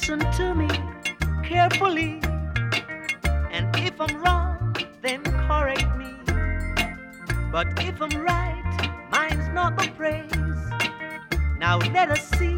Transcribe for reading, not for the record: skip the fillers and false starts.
Listen to me carefully, and if I'm wrong, then correct me. But if I'm right, mine's not the praise. Now let us see